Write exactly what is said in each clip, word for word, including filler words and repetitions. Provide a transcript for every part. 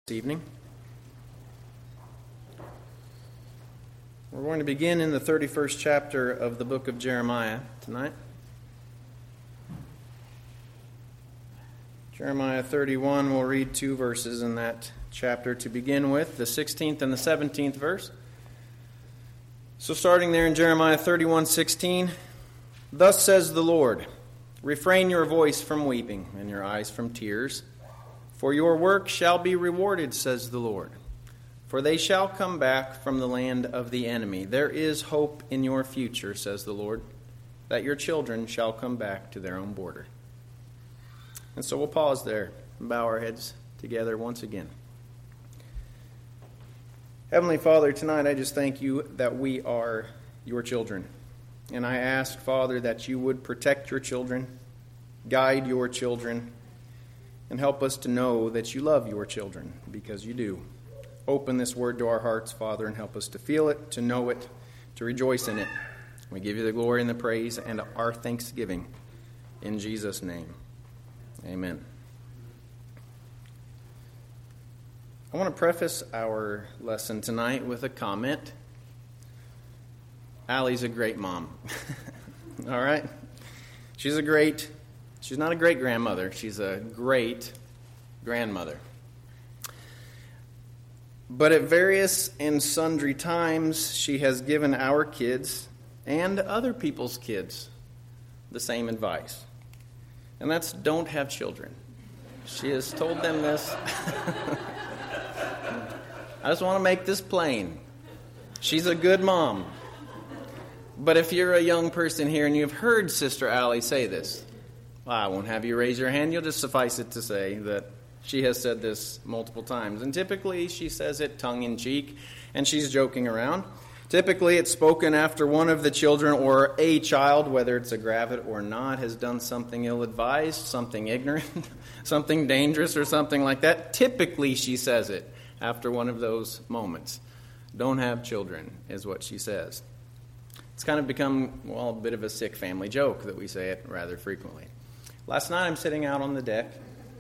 Evening. We're going to begin in the thirty-first chapter of the book of Jeremiah tonight. Jeremiah thirty-one, we'll read two verses in that chapter to begin with, the sixteenth and the seventeenth verse. So starting there in Jeremiah thirty-one sixteen, "Thus says the Lord, refrain your voice from weeping and your eyes from tears. For your work shall be rewarded, says the Lord. For they shall come back from the land of the enemy. There is hope in your future, says the Lord, that your children shall come back to their own border." And so we'll pause there and bow our heads together once again. Heavenly Father, tonight I just thank you that we are your children. And I ask, Father, that you would protect your children, guide your children, and help us to know that you love your children, because you do. Open this word to our hearts, Father, and help us to feel it, to know it, to rejoice in it. We give you the glory and the praise and our thanksgiving. In Jesus' name, amen. I want to preface our lesson tonight with a comment. Allie's a great mom. All right? She's a great She's not a great grandmother. She's a great grandmother. But at various and sundry times, she has given our kids and other people's kids the same advice. And that's don't have children. She has told them this. I just want to make this plain. She's a good mom. But if you're a young person here and you've heard Sister Allie say this, well, I won't have you raise your hand. You'll just suffice it to say that she has said this multiple times. And typically she says it tongue-in-cheek, and she's joking around. Typically it's spoken after one of the children or a child, whether it's a gravid or not, has done something ill-advised, something ignorant, something dangerous, or something like that. Typically she says it after one of those moments. Don't have children is what she says. It's kind of become, well, a bit of a sick family joke that we say it rather frequently. Last night I'm sitting out on the deck.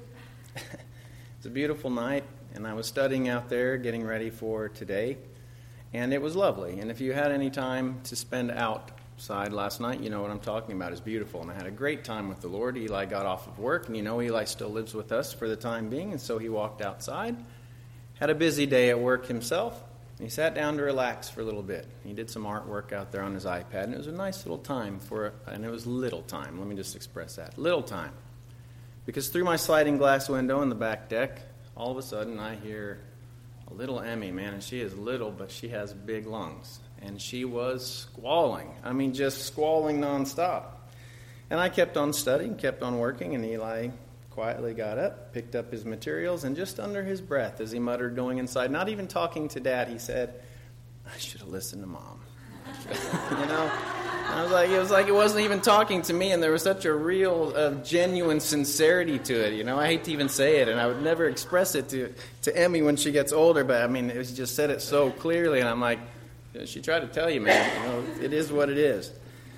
It's a beautiful night, and I was studying out there, getting ready for today, and it was lovely. And if you had any time to spend outside last night, you know what I'm talking about. It's beautiful, and I had a great time with the Lord. Eli got off of work, and you know Eli still lives with us for the time being, and so he walked outside, had a busy day at work himself, and he sat down to relax for a little bit. He did some artwork out there on his iPad, and it was a nice little time for, and it was little time. Let me just express that. Little time. Because through my sliding glass window in the back deck, all of a sudden I hear a little Emmy, man, and she is little, but she has big lungs. And she was squalling. I mean, just squalling nonstop. And I kept on studying, kept on working, and Eli quietly got up, picked up his materials, and just under his breath, as he muttered going inside, not even talking to Dad, he said, "I should have listened to Mom." You know? I was like, it was like it wasn't even talking to me, and there was such a real, uh, genuine sincerity to it. You know, I hate to even say it, and I would never express it to to Emmy when she gets older. But I mean, it was just said it so clearly, and I'm like, she tried to tell you, man. You know, it is what it is.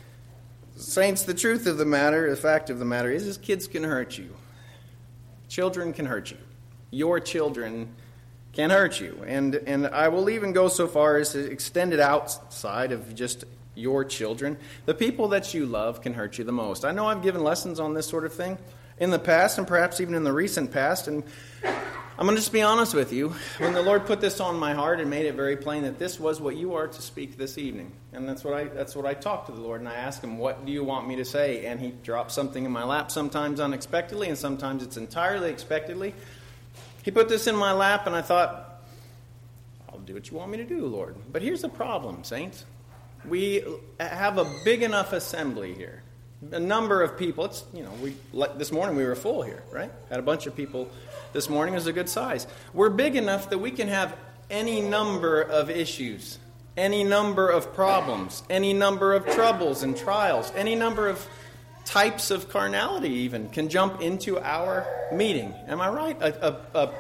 Saints, the truth of the matter, the fact of the matter is, is kids can hurt you. Children can hurt you. Your children can hurt you, and and I will even go so far as to extend it outside of just your children. The people that you love can hurt you the most. I know I've given lessons on this sort of thing in the past, and perhaps even in the recent past, and I'm going to just be honest with you. When the Lord put this on my heart and made it very plain that this was what you are to speak this evening, and that's what I that's what I talked to the Lord, and I asked him, what do you want me to say? And he dropped something in my lap, sometimes unexpectedly, and sometimes it's entirely expectedly. He put this in my lap, and I thought, I'll do what you want me to do, Lord. But here's the problem, saints. We have a big enough assembly here. A number of people. It's, you know, we like this morning we were full here, right? Had a bunch of people this morning. It was a good size. We're big enough that we can have any number of issues, any number of problems, any number of troubles and trials, any number of types of carnality even can jump into our meeting. Am I right? A, a, a,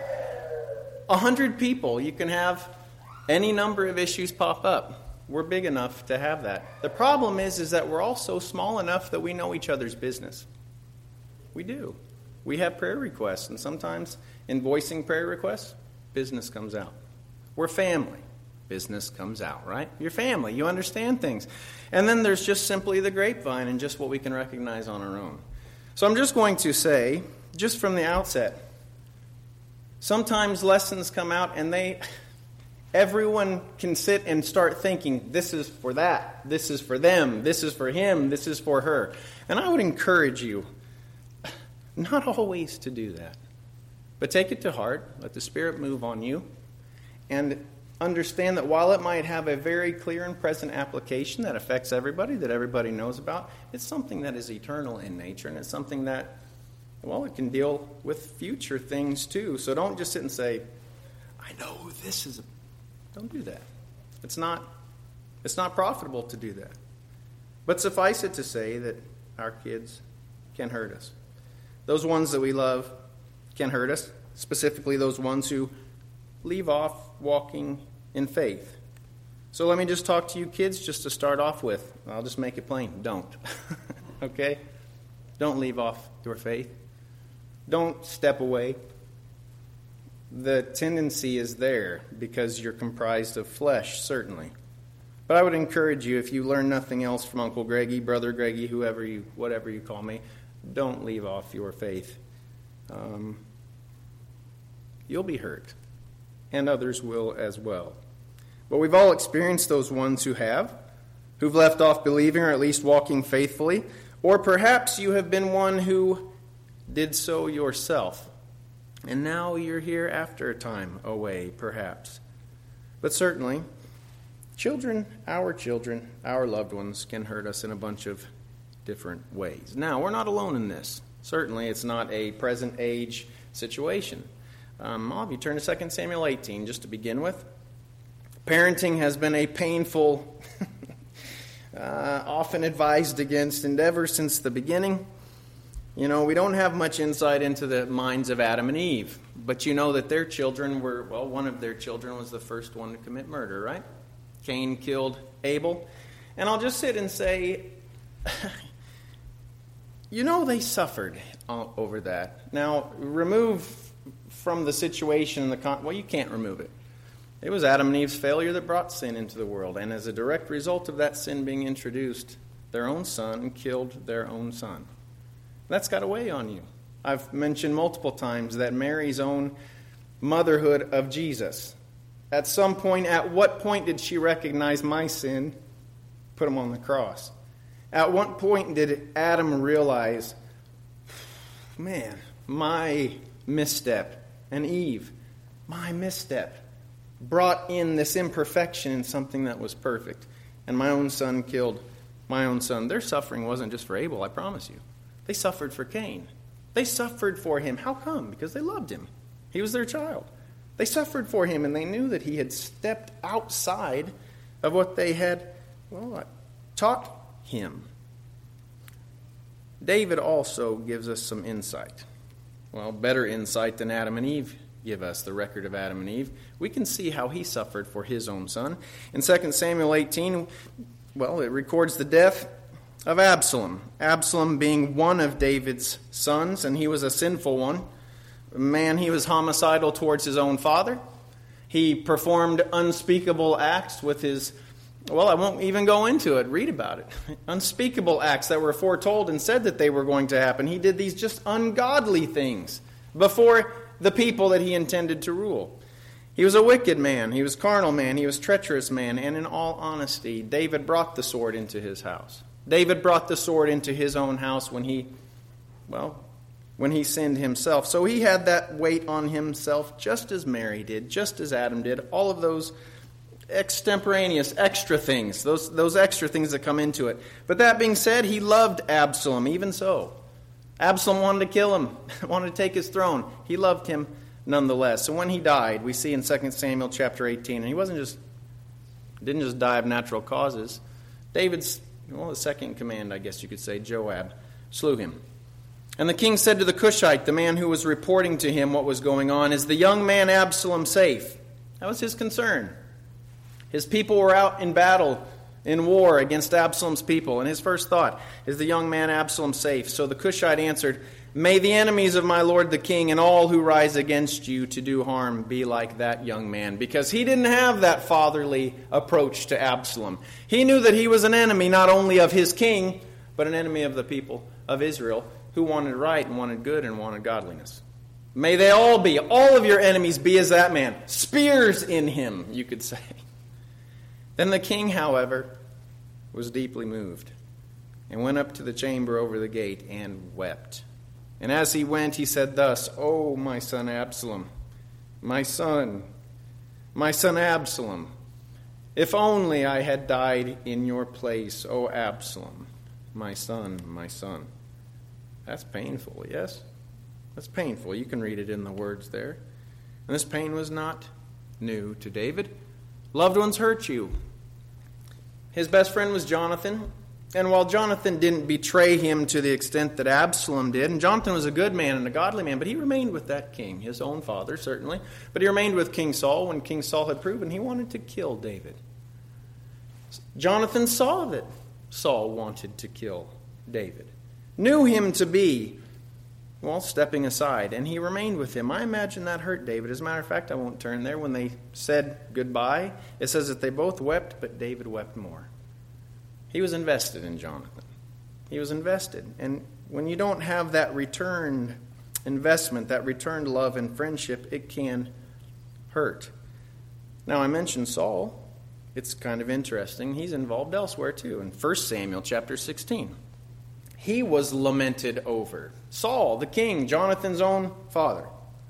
a hundred people, you can have any number of issues pop up. We're big enough to have that. The problem is, is that we're also small enough that we know each other's business. We do. We have prayer requests, and sometimes in voicing prayer requests, business comes out. We're family. Business comes out, right? You're family. You understand things. And then there's just simply the grapevine and just what we can recognize on our own. So I'm just going to say, just from the outset, sometimes lessons come out and they, everyone can sit and start thinking, this is for that, this is for them, this is for him, this is for her. And I would encourage you not always to do that, but take it to heart, let the Spirit move on you, and understand that while it might have a very clear and present application that affects everybody, that everybody knows about, it's something that is eternal in nature, and it's something that, well, it can deal with future things too. So don't just sit and say, I know who this is. Don't do that. It's not, it's not profitable to do that. But suffice it to say that our kids can hurt us. Those ones that we love can hurt us, specifically those ones who leave off walking in faith. So let me just talk to you kids just to start off with. I'll just make it plain. Don't. Okay? Don't leave off your faith. Don't step away. The tendency is there because you're comprised of flesh, certainly. But I would encourage you, if you learn nothing else from Uncle Greggy, Brother Greggy, whoever you, whatever you call me, don't leave off your faith. Um, you'll be hurt, and others will as well. But we've all experienced those ones who have, who've left off believing or at least walking faithfully, or perhaps you have been one who did so yourself. And now you're here after a time away, perhaps. But certainly, children, our children, our loved ones can hurt us in a bunch of different ways. Now, we're not alone in this. Certainly, it's not a present age situation. Um, I'll have you turn to Second Samuel eighteen just to begin with. Parenting has been a painful, uh, often advised against endeavor since the beginning. You know, we don't have much insight into the minds of Adam and Eve, but you know that their children were, well, one of their children was the first one to commit murder, right? Cain killed Abel. And I'll just sit and say, you know, they suffered over that. Now, remove from the situation, the con- well, you can't remove it. It was Adam and Eve's failure that brought sin into the world, and as a direct result of that sin being introduced, their own son killed their own son. That's got to weigh on you. I've mentioned multiple times that Mary's own motherhood of Jesus. At some point, at what point did she recognize my sin? Put him on the cross. At what point did Adam realize, man, my misstep, and Eve, my misstep, brought in this imperfection in something that was perfect. And my own son killed my own son. Their suffering wasn't just for Abel, I promise you. They suffered for Cain. They suffered for him. How come? Because they loved him. He was their child. They suffered for him, and they knew that he had stepped outside of what they had, well, taught him. David also gives us some insight. Well, better insight than Adam and Eve give us, the record of Adam and Eve. We can see how he suffered for his own son. In Second Samuel eighteen, well, it records the death of Absalom. Absalom being one of David's sons, and he was a sinful one. Man, he was homicidal towards his own father. He performed unspeakable acts with his, well, I won't even go into it. Read about it. Unspeakable acts that were foretold and said that they were going to happen. He did these just ungodly things before the people that he intended to rule. He was a wicked man. He was a carnal man. He was a treacherous man. And in all honesty, David brought the sword into his house. David brought the sword into his own house when he, well, when he sinned himself. So he had that weight on himself just as Mary did, just as Adam did. All of those extemporaneous extra things, those, those extra things that come into it. But that being said, he loved Absalom, even so. Absalom wanted to kill him, wanted to take his throne. He loved him nonetheless. So when he died, we see in Second Samuel chapter eighteen, and he wasn't just, didn't just die of natural causes. David's, well, the second in command, I guess you could say, Joab, slew him. And the king said to the Cushite, the man who was reporting to him what was going on, is the young man Absalom safe? That was his concern. His people were out in battle, in war against Absalom's people. And his first thought, is the young man Absalom safe? So the Cushite answered, May the enemies of my lord the king and all who rise against you to do harm be like that young man. Because he didn't have that fatherly approach to Absalom. He knew that he was an enemy not only of his king, but an enemy of the people of Israel who wanted right and wanted good and wanted godliness. May they all be, all of your enemies be as that man. Spears in him, you could say. Then the king, however, was deeply moved and went up to the chamber over the gate and wept. And as he went, he said thus, "O my son Absalom, my son, my son Absalom, if only I had died in your place, O Absalom, my son, my son." That's painful, yes? That's painful. You can read it in the words there. And this pain was not new to David. Loved ones hurt you. His best friend was Jonathan. And while Jonathan didn't betray him to the extent that Absalom did, and Jonathan was a good man and a godly man, but he remained with that king, his own father, certainly. But he remained with King Saul when King Saul had proven he wanted to kill David. Jonathan saw that Saul wanted to kill David, knew him to be, well, stepping aside, and he remained with him. I imagine that hurt David. As a matter of fact, I won't turn there. When they said goodbye, it says that they both wept, but David wept more. He was invested in Jonathan. He was invested. And when you don't have that returned investment, that returned love and friendship, it can hurt. Now, I mentioned Saul. It's kind of interesting. He's involved elsewhere, too. In First Samuel chapter sixteen. He was lamented over. Saul, the king, Jonathan's own father.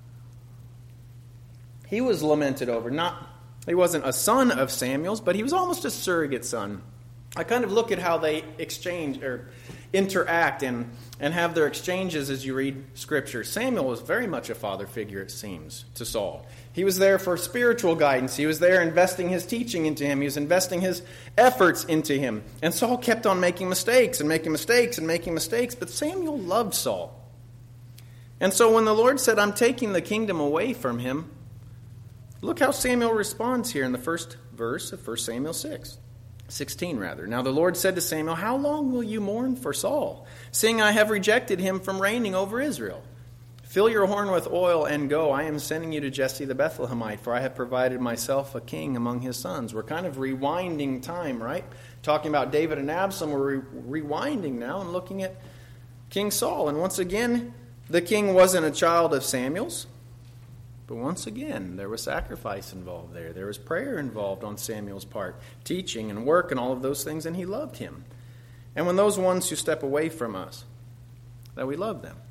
He was lamented over. Not, he wasn't a son of Samuel's, but he was almost a surrogate son. I kind of look at how they exchange or interact and, and have their exchanges as you read Scripture. Samuel was very much a father figure, it seems, to Saul. He was there for spiritual guidance. He was there investing his teaching into him. He was investing his efforts into him. And Saul kept on making mistakes and making mistakes and making mistakes. But Samuel loved Saul. And so when the Lord said, "I'm taking the kingdom away from him," look how Samuel responds here in the first verse of First Samuel six. sixteen rather. "Now the Lord said to Samuel, how long will you mourn for Saul, seeing I have rejected him from reigning over Israel? Fill your horn with oil and go. I am sending you to Jesse the Bethlehemite, for I have provided myself a king among his sons." We're kind of rewinding time, right? Talking about David and Absalom, we're re- rewinding now and looking at King Saul. And once again, the king wasn't a child of Samuel's. But once again, there was sacrifice involved there. There was prayer involved on Samuel's part, teaching and work and all of those things, and he loved him. And when those ones who step away from us, that we love them.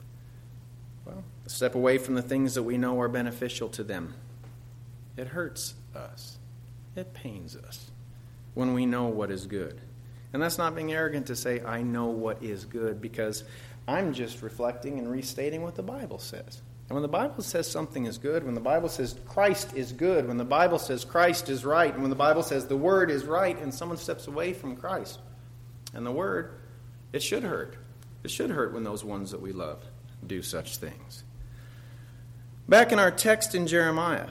Well, step away from the things that we know are beneficial to them. It hurts us. It pains us when we know what is good. And that's not being arrogant to say, "I know what is good," because I'm just reflecting and restating what the Bible says. And when the Bible says something is good, when the Bible says Christ is good, when the Bible says Christ is right, and when the Bible says the Word is right, and someone steps away from Christ and the Word, it should hurt. It should hurt when those ones that we love do such things. Back in our text in Jeremiah,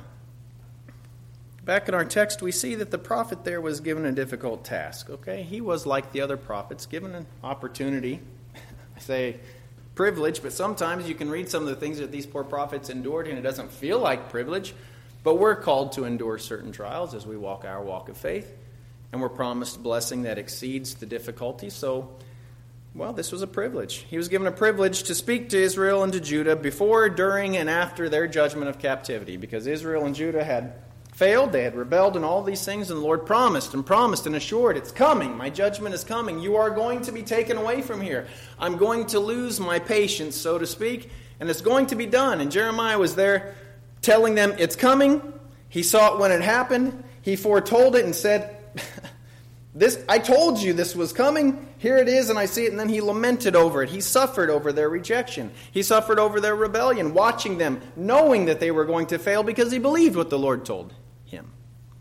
back in our text, we see that the prophet there was given a difficult task. Okay, he was like the other prophets, given an opportunity. I say privilege, but sometimes you can read some of the things that these poor prophets endured and it doesn't feel like privilege, but we're called to endure certain trials as we walk our walk of faith, and we're promised blessing that exceeds the difficulty. So, well, this was a privilege. He was given a privilege to speak to Israel and to Judah before, during, and after their judgment of captivity, because Israel and Judah had failed, they had rebelled, and all these things, and the Lord promised and promised and assured, "It's coming, my judgment is coming, you are going to be taken away from here. I'm going to lose my patience, so to speak, and it's going to be done." And Jeremiah was there telling them, it's coming. He saw it when it happened. He foretold it and said, "This, I told you this was coming. Here it is, and I see it." And then he lamented over it. He suffered over their rejection. He suffered over their rebellion, watching them, knowing that they were going to fail because he believed what the Lord told him.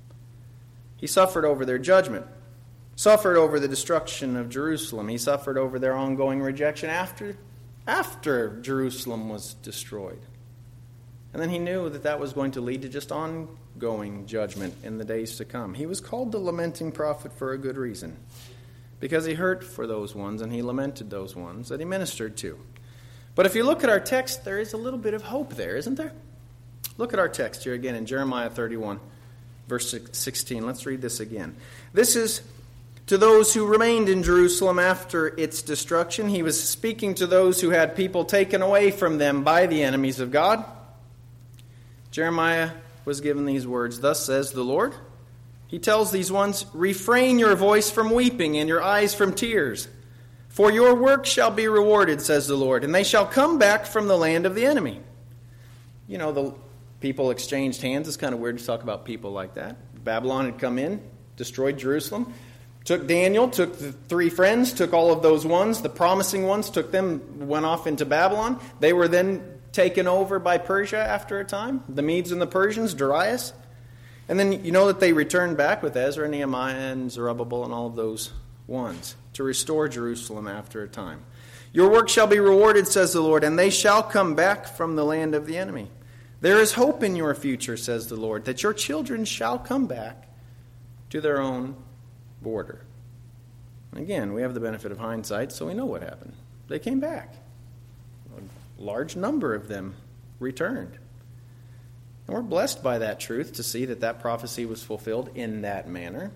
He suffered over their judgment, suffered over the destruction of Jerusalem. He suffered over their ongoing rejection after, after Jerusalem was destroyed. And then he knew that that was going to lead to just ongoing judgment in the days to come. He was called the lamenting prophet for a good reason, because he hurt for those ones and he lamented those ones that he ministered to. But if you look at our text, there is a little bit of hope there, isn't there? Look at our text here again in Jeremiah thirty-one, verse sixteen. Let's read this again. This is to those who remained in Jerusalem after its destruction. He was speaking to those who had people taken away from them by the enemies of God. Jeremiah was given these words, "Thus says the Lord." He tells these ones, "Refrain your voice from weeping and your eyes from tears. For your work shall be rewarded, says the Lord, and they shall come back from the land of the enemy." You know, the people exchanged hands. It's kind of weird to talk about people like that. Babylon had come in, destroyed Jerusalem, took Daniel, took the three friends, took all of those ones, the promising ones, took them, went off into Babylon. They were then taken over by Persia after a time, the Medes and the Persians, Darius. And then you know that they returned back with Ezra, Nehemiah, and Zerubbabel and all of those ones to restore Jerusalem after a time. Your work shall be rewarded, says the Lord, and they shall come back from the land of the enemy. There is hope in your future, says the Lord, that your children shall come back to their own border. Again, we have the benefit of hindsight, so we know what happened. They came back. A large number of them returned. And we're blessed by that truth to see that that prophecy was fulfilled in that manner.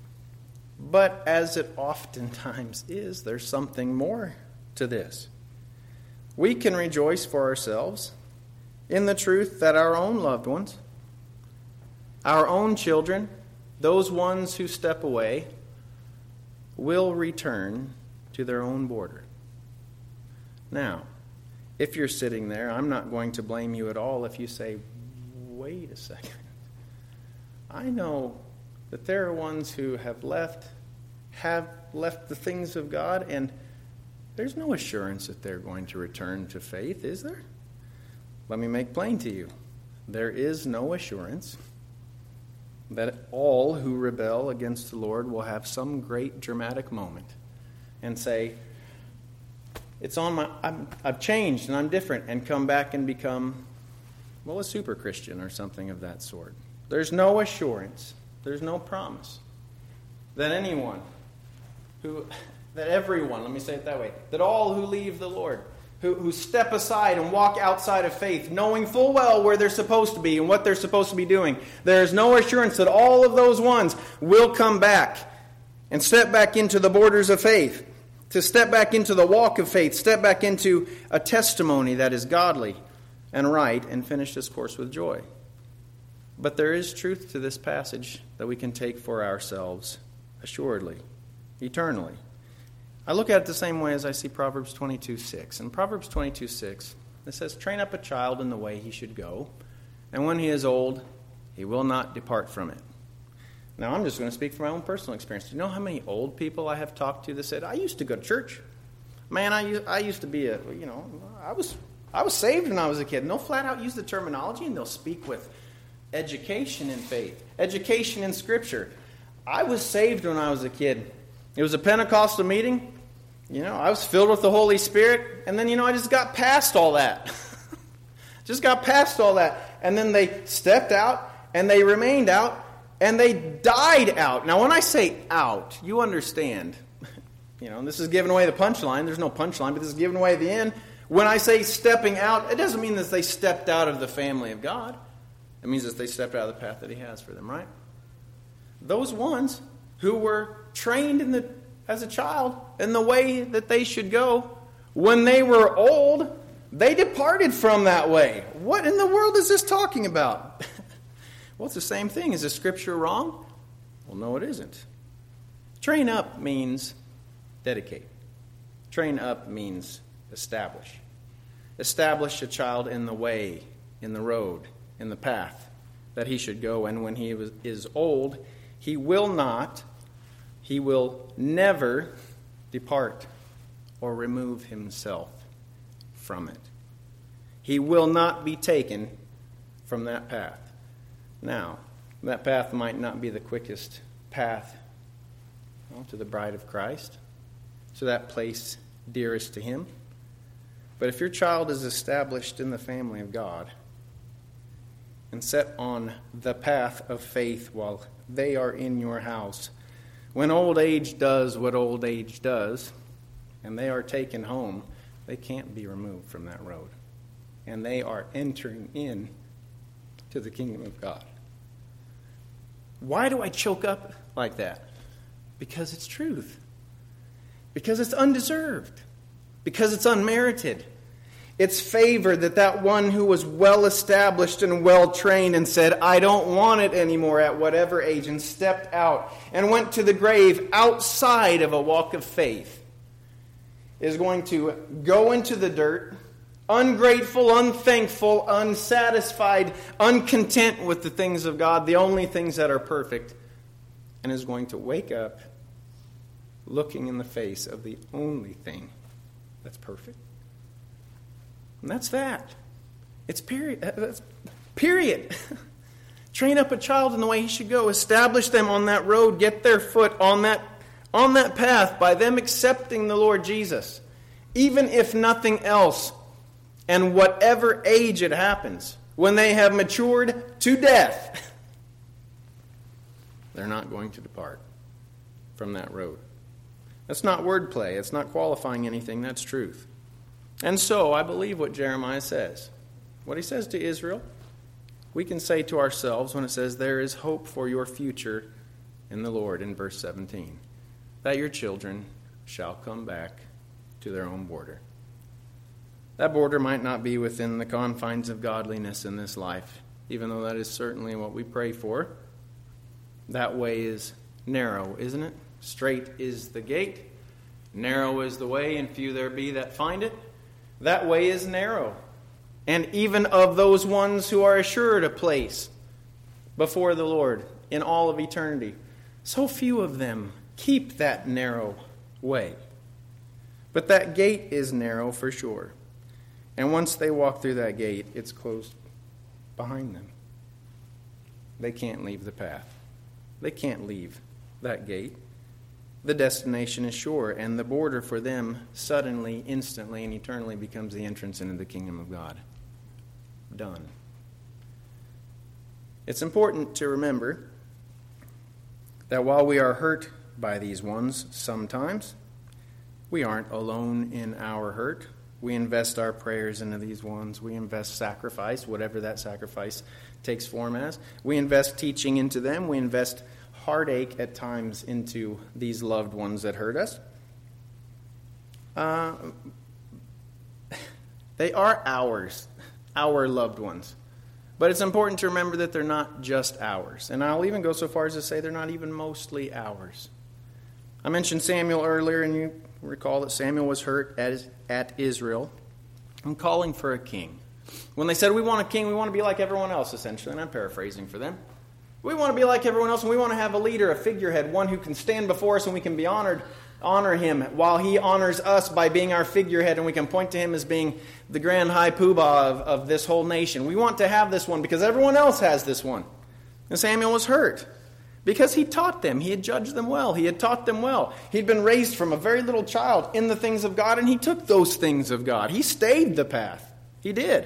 But as it oftentimes is, there's something more to this. We can rejoice for ourselves in the truth that our own loved ones, our own children, those ones who step away, will return to their own border. Now, if you're sitting there, I'm not going to blame you at all if you say, wait a second. I know that there are ones who have left, have left the things of God, and there's no assurance that they're going to return to faith, is there? Let me make plain to you. There is no assurance that all who rebel against the Lord will have some great dramatic moment and say, it's on my, I'm, I've changed and I'm different, and come back and become, well, a super Christian or something of that sort. There's no assurance, there's no promise that anyone who, that everyone, let me say it that way, that all who leave the Lord, who, who step aside and walk outside of faith, knowing full well where they're supposed to be and what they're supposed to be doing, there is no assurance that all of those ones will come back and step back into the borders of faith, to step back into the walk of faith, step back into a testimony that is godly and right, and finish this course with joy. But there is truth to this passage that we can take for ourselves, assuredly, eternally. I look at it the same way as I see Proverbs twenty-two six. In Proverbs twenty-two six, it says, "Train up a child in the way he should go, and when he is old, he will not depart from it." Now, I'm just going to speak from my own personal experience. Do you know how many old people I have talked to that said, I used to go to church. Man, I, I used to be a, you know, I was I was saved when I was a kid. And they'll flat out use the terminology, and they'll speak with education in faith, education in Scripture. I was saved when I was a kid. It was a Pentecostal meeting. You know, I was filled with the Holy Spirit. And then, you know, I just got past all that. just got past all that. And then they stepped out, and they remained out, and they died out. Now, when I say out, you understand. You know, and this is giving away the punchline. There's no punchline, but this is giving away the end. When I say stepping out, it doesn't mean that they stepped out of the family of God. It means that they stepped out of the path that He has for them, right? Those ones who were trained in the as a child in the way that they should go, when they were old, they departed from that way. What in the world is this talking about? Well, it's the same thing. Is the Scripture wrong? Well, no, it isn't. Train up means dedicate. Train up means establish. Establish a child in the way, in the road, in the path that he should go. And when he is old, he will not, he will never depart or remove himself from it. He will not be taken from that path. Now, that path might not be the quickest path, you know, to the bride of Christ, to that place dearest to Him. But if your child is established in the family of God and set on the path of faith while they are in your house, when old age does what old age does, and they are taken home, They can't be removed from that road. And they are entering in to the kingdom of God. Why do I choke up like that? Because it's truth. Because it's undeserved. Because it's unmerited. It's favor that that one who was well established and well trained and said, I don't want it anymore at whatever age, and stepped out and went to the grave outside of a walk of faith, is going to go into the dirt, ungrateful, unthankful, unsatisfied, uncontent with the things of God, the only things that are perfect, and is going to wake up looking in the face of the only thing that's perfect. And that's that. It's period. That's period. Train up a child in the way he should go. Establish them on that road. Get their foot on that, on that path by them accepting the Lord Jesus. Even if nothing else, and whatever age it happens, when they have matured to death, they're not going to depart from that road. That's not wordplay. It's not qualifying anything. That's truth. And so, I believe what Jeremiah says. What he says to Israel, we can say to ourselves when it says, there is hope for your future in the Lord, in verse seventeen, that your children shall come back to their own border. That border might not be within the confines of godliness in this life, even though that is certainly what we pray for. That way is narrow, isn't it? Straight is the gate, narrow is the way, and few there be that find it. That way is narrow. And even of those ones who are assured a place before the Lord in all of eternity, so few of them keep that narrow way. But that gate is narrow for sure. And once they walk through that gate, it's closed behind them. They can't leave the path. They can't leave that gate. The destination is sure, and the border for them suddenly, instantly, and eternally becomes the entrance into the kingdom of God. Done. It's important to remember that while we are hurt by these ones sometimes, we aren't alone in our hurt. We invest our prayers into these ones. We invest sacrifice, whatever that sacrifice takes form as. We invest teaching into them. We invest heartache at times into these loved ones that hurt us. Uh, they are ours, our loved ones. But it's important to remember that they're not just ours. And I'll even go so far as to say they're not even mostly ours. I mentioned Samuel earlier, and you recall that Samuel was hurt at, at Israel and calling for a king. When they said, we want a king, we want to be like everyone else, essentially, and I'm paraphrasing for them. We want to be like everyone else, and we want to have a leader, a figurehead, one who can stand before us and we can be honored, honor him while he honors us by being our figurehead, and we can point to him as being the grand high poobah of, of this whole nation. We want to have this one because everyone else has this one. And Samuel was hurt because he taught them. He had judged them well. He had taught them well. He'd been raised from a very little child in the things of God, and he took those things of God. He stayed the path. He did.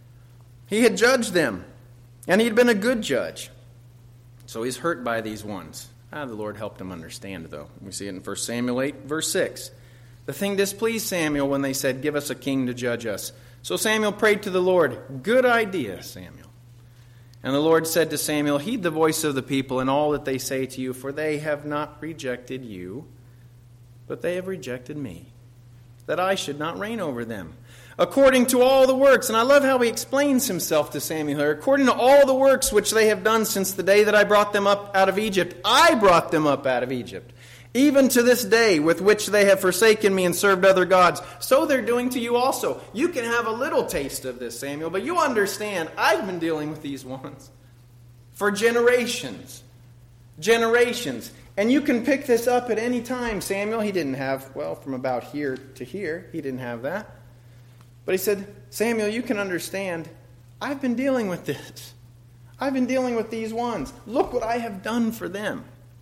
He had judged them, and he'd been a good judge. So he's hurt by these ones. Ah, the Lord helped him understand, though. We see it in First Samuel eight, verse six. The thing displeased Samuel when they said, give us a king to judge us. So Samuel prayed to the Lord, good idea, Samuel. And the Lord said to Samuel, heed the voice of the people and all that they say to you, for they have not rejected you, but they have rejected me, that I should not reign over them. According to all the works, and I love how he explains himself to Samuel here, according to all the works which they have done since the day that I brought them up out of Egypt, I brought them up out of Egypt, even to this day with which they have forsaken me and served other gods, so they're doing to you also. You can have a little taste of this, Samuel, but you understand, I've been dealing with these ones for generations. Generations. And you can pick this up at any time, Samuel. He didn't have, well, from about here to here, he didn't have that. But he said, Samuel, you can understand, I've been dealing with this. I've been dealing with these ones. Look what I have done for them.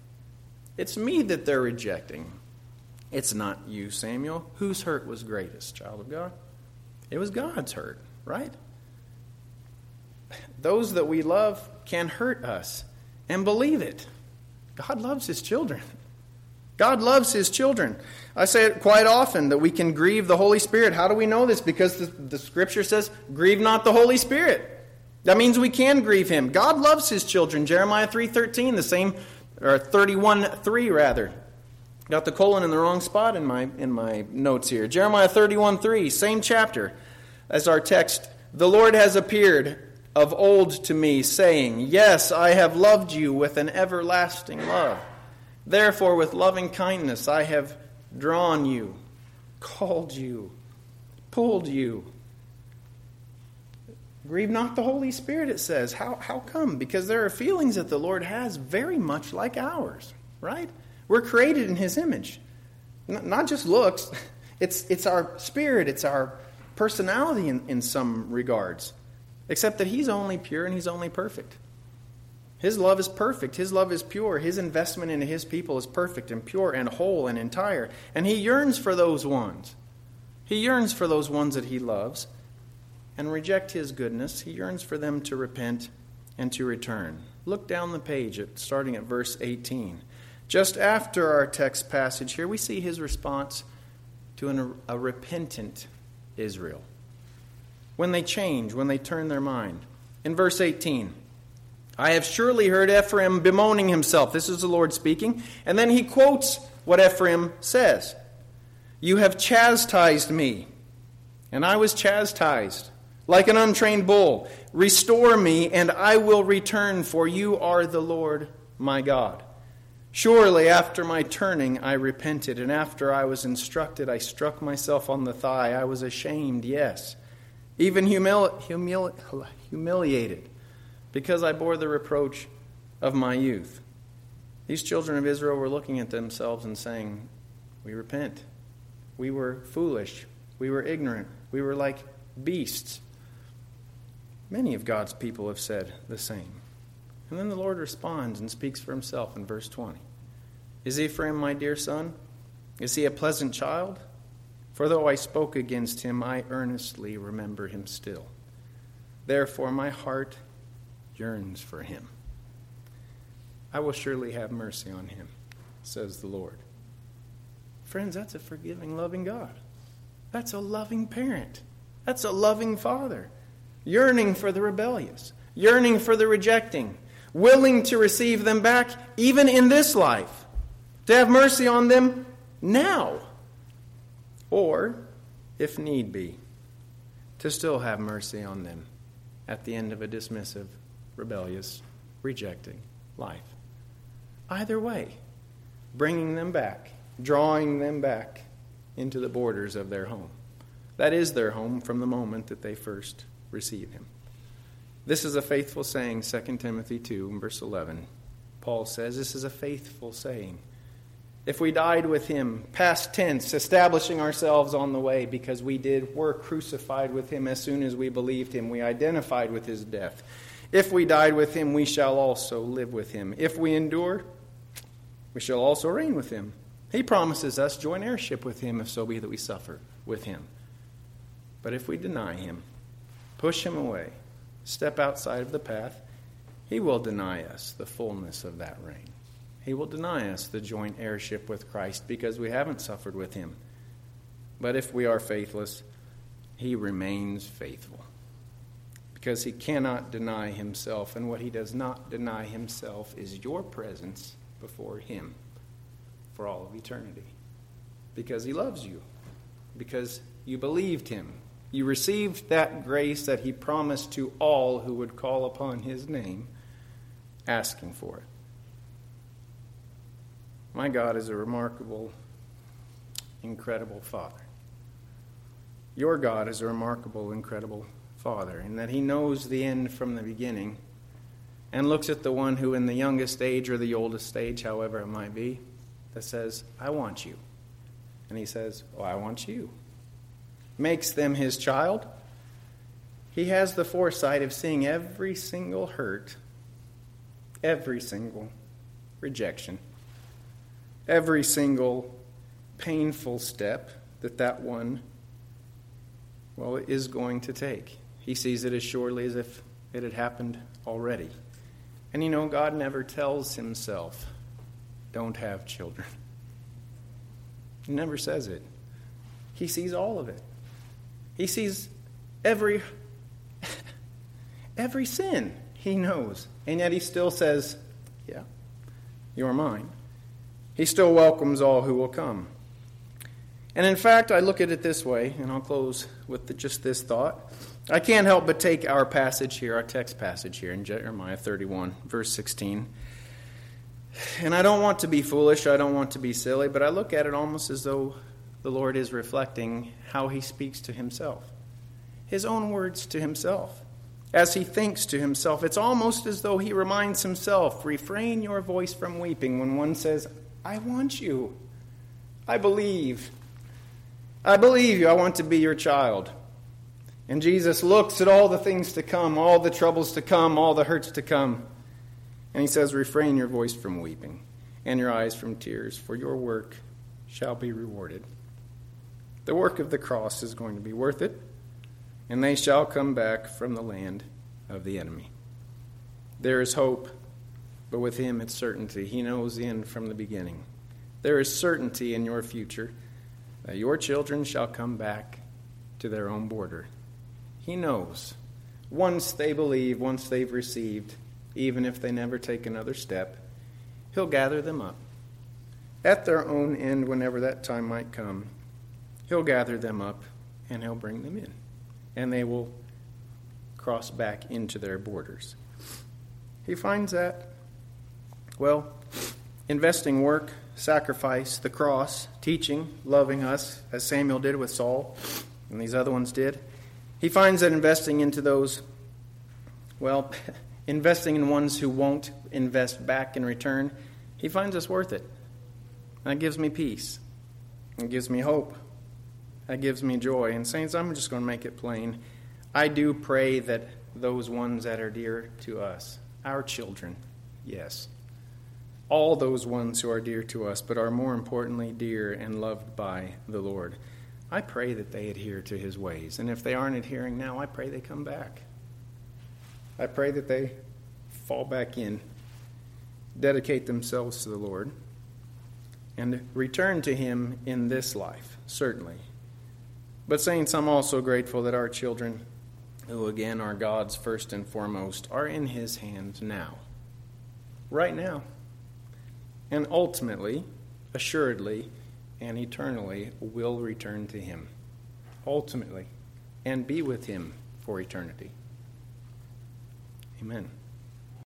It's me that they're rejecting. It's not you, Samuel. Whose hurt was greatest, child of God? It was God's hurt, right? Those that we love can hurt us, and believe it. God loves his children. God loves his children. I say it quite often that we can grieve the Holy Spirit. How do we know this? Because the, the Scripture says, grieve not the Holy Spirit. That means we can grieve him. God loves his children. Jeremiah three thirteen, the same, or thirty-one three rather. Got the colon in the wrong spot in my in my notes here. Jeremiah thirty-one three, same chapter as our text. The Lord has appeared of old to me, saying, yes, I have loved you with an everlasting love. Therefore, with loving kindness I have drawn you, called you, pulled you. Grieve not the Holy Spirit, it says. How, how come? Because there are feelings that the Lord has very much like ours, right? We're created in his image. N- not just looks. It's, it's our spirit. It's our personality in, in some regards. Except that he's only pure and he's only perfect. His love is perfect. His love is pure. His investment into his people is perfect and pure and whole and entire. And he yearns for those ones. He yearns for those ones that he loves and reject his goodness. He yearns for them to repent and to return. Look down the page, at, starting at verse eighteen. Just after our text passage here, we see his response to an, a repentant Israel. When they change, when they turn their mind. In verse eighteen, I have surely heard Ephraim bemoaning himself. This is the Lord speaking. And then he quotes what Ephraim says. You have chastised me, and I was chastised, like an untrained bull. Restore me, and I will return, for you are the Lord my God. Surely after my turning I repented, and after I was instructed I struck myself on the thigh. I was ashamed, yes, even humili- humili- humiliated, because I bore the reproach of my youth. These children of Israel were looking at themselves and saying, we repent. We were foolish. We were ignorant. We were like beasts. Many of God's people have said the same. And then the Lord responds and speaks for himself in verse twenty. Is Ephraim my dear son? Is he a pleasant child? For though I spoke against him, I earnestly remember him still. Therefore my heart yearns for him. I will surely have mercy on him, says the Lord. Friends, that's a forgiving, loving God. That's a loving parent. That's a loving father. Yearning for the rebellious. Yearning for the rejecting. Willing to receive them back even in this life. To have mercy on them now. Or, if need be, to still have mercy on them at the end of a dismissive, rebellious, rejecting life. Either way, bringing them back, drawing them back into the borders of their home. That is their home from the moment that they first receive him. This is a faithful saying, Second Timothy two, verse eleven. Paul says, this is a faithful saying. If we died with him, past tense, establishing ourselves on the way because we did, were crucified with him as soon as we believed him. We identified with his death. If we died with him, we shall also live with him. If we endure, we shall also reign with him. He promises us joint heirship with him, if so be that we suffer with him. But if we deny him, push him away, step outside of the path, he will deny us the fullness of that reign. He will deny us the joint heirship with Christ because we haven't suffered with him. But if we are faithless, he remains faithful. Because he cannot deny himself, and what he does not deny himself is your presence before him for all of eternity. Because he loves you. Because you believed him. You received that grace that he promised to all who would call upon his name, asking for it. My God is a remarkable, incredible Father. Your God is a remarkable, incredible Father, in that he knows the end from the beginning and looks at the one who in the youngest age or the oldest age, however it might be, that says, I want you. And he says, oh, I want you. Makes them his child. He has the foresight of seeing every single hurt, every single rejection, every single painful step that that one, well, is going to take. He sees it as surely as if it had happened already. And you know, God never tells himself, don't have children. He never says it. He sees all of it. He sees every, every sin he knows. And yet he still says, yeah, you're mine. He still welcomes all who will come. And in fact, I look at it this way, and I'll close with the, just this thought. I can't help but take our passage here, our text passage here in Jeremiah thirty-one, verse sixteen. And I don't want to be foolish, I don't want to be silly, but I look at it almost as though the Lord is reflecting how he speaks to himself. His own words to himself. As he thinks to himself, it's almost as though he reminds himself, refrain your voice from weeping when one says, I want you. I believe. I believe you. I want to be your child. And Jesus looks at all the things to come, all the troubles to come, all the hurts to come. And he says, refrain your voice from weeping and your eyes from tears, for your work shall be rewarded. The work of the cross is going to be worth it, and they shall come back from the land of the enemy. There is hope, but with him it's certainty. He knows the end from the beginning. There is certainty in your future that your children shall come back to their own border. He knows. Once they believe, once they've received, even if they never take another step, he'll gather them up. At their own end, whenever that time might come, he'll gather them up and he'll bring them in. And they will cross back into their borders. He finds that, well, investing work, sacrifice, the cross, teaching, loving us, as Samuel did with Saul, and these other ones did. He finds that investing into those, well, investing in ones who won't invest back in return, he finds us worth it. That gives me peace. It gives me hope. That gives me joy. And saints, I'm just going to make it plain. I do pray that those ones that are dear to us, our children, yes, all those ones who are dear to us, but are more importantly dear and loved by the Lord, I pray that they adhere to his ways. And if they aren't adhering now, I pray they come back. I pray that they fall back in, dedicate themselves to the Lord, and return to him in this life, certainly. But saints, I'm also grateful that our children, who again are God's first and foremost, are in his hands now. Right now. And ultimately, assuredly, and eternally will return to him. Ultimately. And be with him for eternity. Amen.